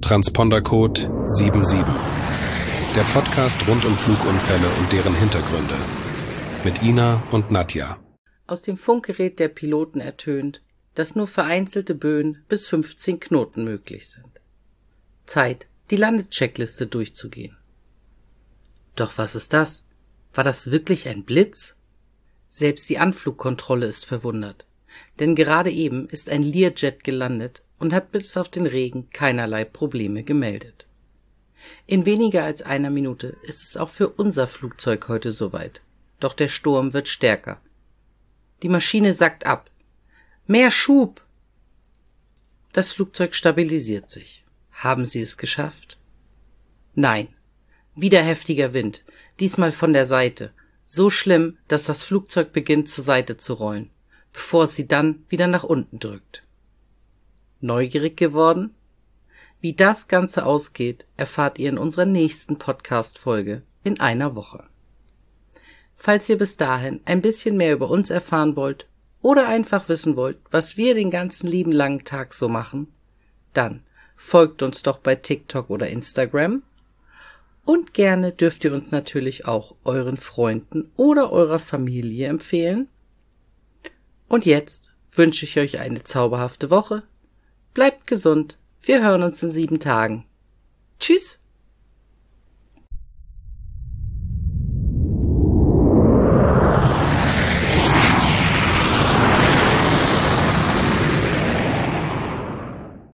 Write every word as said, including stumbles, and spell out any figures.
Transpondercode sieben sieben. Der Podcast rund um Flugunfälle und deren Hintergründe. Mit Ina und Nadja. Aus dem Funkgerät der Piloten ertönt, dass nur vereinzelte Böen bis fünfzehn Knoten möglich sind. Zeit, die Landecheckliste durchzugehen. Doch was ist das? War das wirklich ein Blitz? Selbst die Anflugkontrolle ist verwundert, denn gerade eben ist ein Learjet gelandet und hat bis auf den Regen keinerlei Probleme gemeldet. In weniger als einer Minute ist es auch für unser Flugzeug heute soweit, doch der Sturm wird stärker. Die Maschine sackt ab. Mehr Schub! Das Flugzeug stabilisiert sich. Haben Sie es geschafft? Nein. Wieder heftiger Wind, diesmal von der Seite. So schlimm, dass das Flugzeug beginnt zur Seite zu rollen, bevor es sie dann wieder nach unten drückt. Neugierig geworden? Wie das Ganze ausgeht, erfahrt ihr in unserer nächsten Podcast-Folge in einer Woche. Falls ihr bis dahin ein bisschen mehr über uns erfahren wollt oder einfach wissen wollt, was wir den ganzen lieben langen Tag so machen, dann folgt uns doch bei TikTok oder Instagram. Und gerne dürft ihr uns natürlich auch euren Freunden oder eurer Familie empfehlen. Und jetzt wünsche ich euch eine zauberhafte Woche. Bleibt gesund. Wir hören uns in sieben Tagen. Tschüss!